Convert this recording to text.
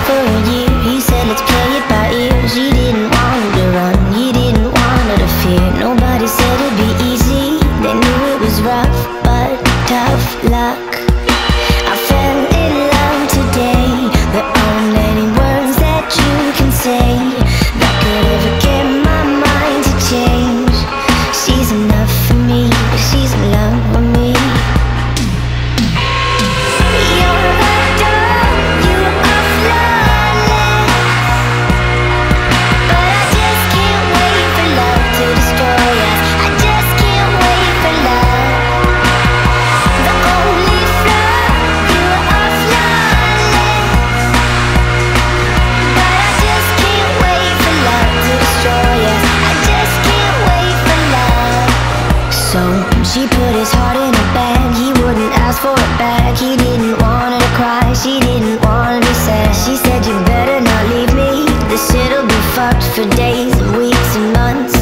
for a year. He said let's play it by ear. She didn't want her to run, he didn't want her to fear. Nobody said it'd be easy, they knew it was rough, but tough luck. I fell in love today. There aren't any words that you can say that could ever get my mind to change. She's enough for me, she's in love with me. She put his heart in a bag, he wouldn't ask for it back. He didn't want her to cry, she didn't want to be sad. She said you better not leave me, this shit'll be fucked for days and weeks and months.